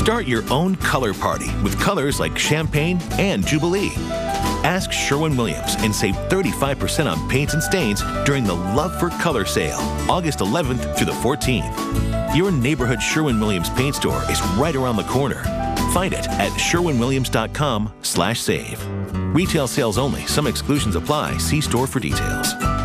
Start your own color party with colors like Champagne and Jubilee. Ask Sherwin-Williams and save 35% on paints and stains during the Love for Color sale, August 11th through the 14th. Your neighborhood Sherwin-Williams paint store is right around the corner. Find it at sherwinwilliams.com/save. Retail sales only. Some exclusions apply. See store for details.